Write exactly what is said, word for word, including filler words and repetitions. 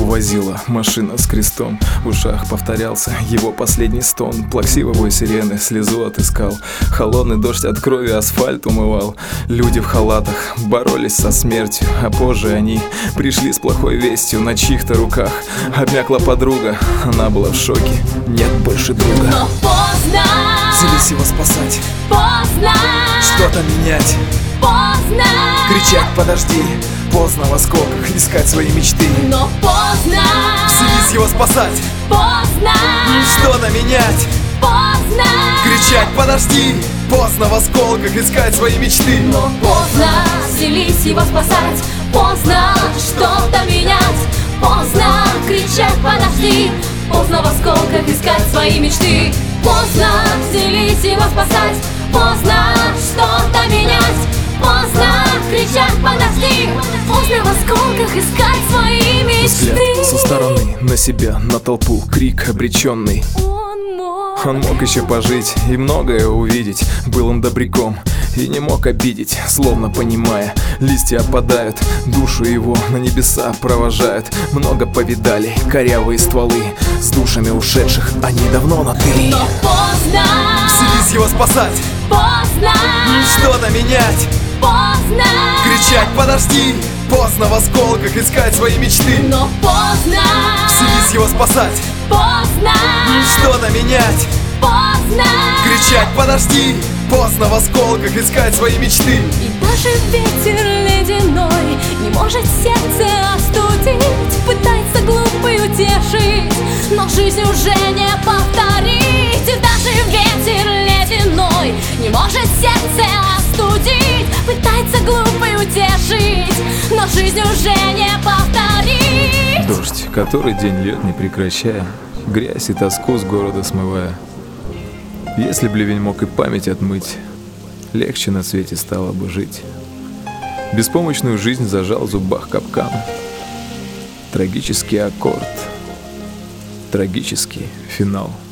увозила машина с крестом. В ушах повторялся его последний стон. Плаксиво вой сирены, слезу отыскал. Холодный дождь от крови асфальт умывал. Люди в халатах боролись со смертью, а позже они пришли с плохой вестью. На чьих-то руках обмякла подруга, она была в шоке, нет больше друга. Но поздно взялись его спасать, поздно что-то менять, поздно кричать подожди, поздно в осколках искать свои мечты. Но поздно взялись его спасать, поздно что-то менять, поздно кричать подожди, поздно в осколках искать свои мечты. Но поздно взялись его спасать, поздно что-то менять, поздно кричать подожди, поздно в осколках искать свои мечты. Поздно взялись его спасать, поздно что-то менять, поздно кричать подожди, поздно в осколках искать свои мечты. Взгляд со стороны на себя, на толпу, крик обреченный. Он мог, Он мог еще пожить и многое увидеть. Был он добряком и не мог обидеть, словно понимая, листья опадают, душу его на небеса провожают. Много повидали корявые стволы, с душами ушедших они давно на «ты». но поздно взялись его спасать, поздно что-то менять, поздно кричать подожди, поздно в осколках искать свои мечты. но поздно взялись его спасать, поздно что-то менять, поздно кричать подожди, поздно в осколках искать свои мечты. И даже ветер ледяной не может сердце остудить, пытается глупо утешить, но жизнь уже не повторить. И даже ветер ледяной не может сердце остудить, пытается глупо утешить, но жизнь уже не повторить. Дождь, который день льет не прекращая, грязь и тоску с города смывая. Если б ливень мог и память отмыть, легче на свете стало бы жить. Беспомощную жизнь зажал в зубах капкан. Трагический аккорд, трагический финал.